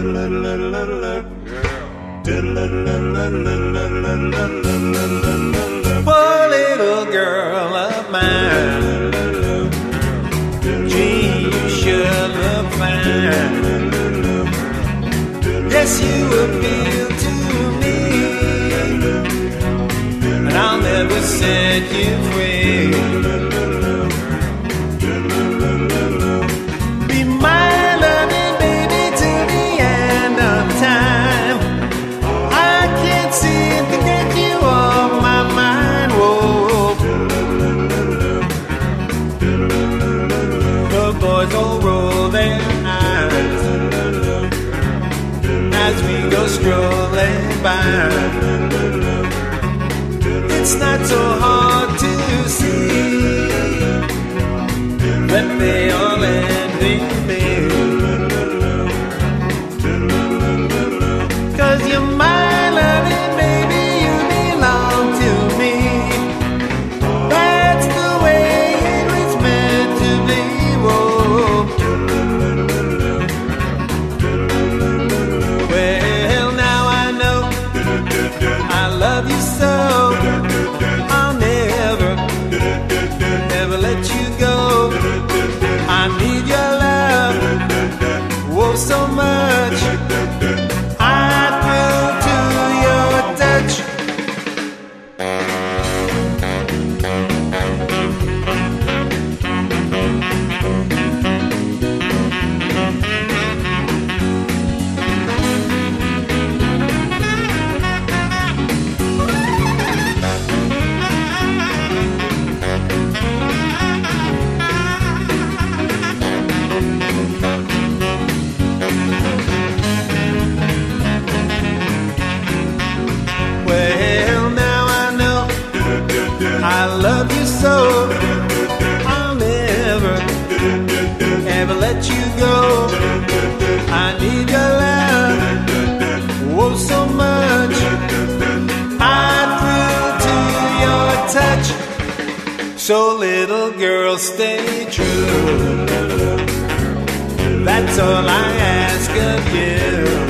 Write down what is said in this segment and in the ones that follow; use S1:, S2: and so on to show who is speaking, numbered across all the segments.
S1: Poor little girl of mine, gee, you sure look fine. Yes, you appeal to me, and I'll never set you free. Be my loving baby to the end of time. I can't seem to get you off my mind. Whoa. The boys all roll their eyes as we go strolling by. It's not so hard to see that they all envy me, 'cause you're my loving baby, you belong to me. That's the way it was meant to be. Whoa. Well, now I know I love you so. I'll never, never let you go. I need your love, oh so much. I thrill to your touch. Well, now I know I love you so. I'll never, ever let you go. I need your love, oh so much. I thrill to your touch. So little girl, stay true. That's all I ask of you.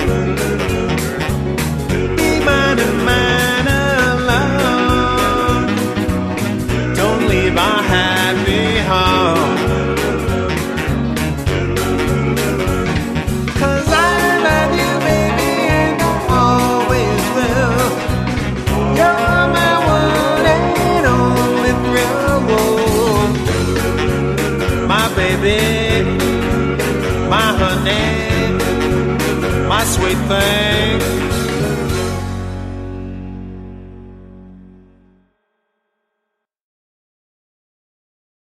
S1: Be mine and mine alone. Don't leave our happy home, 'cause I love you, baby, and I always will. You're my one and only thrill. Whoa. My baby, my honey, my sweet thing.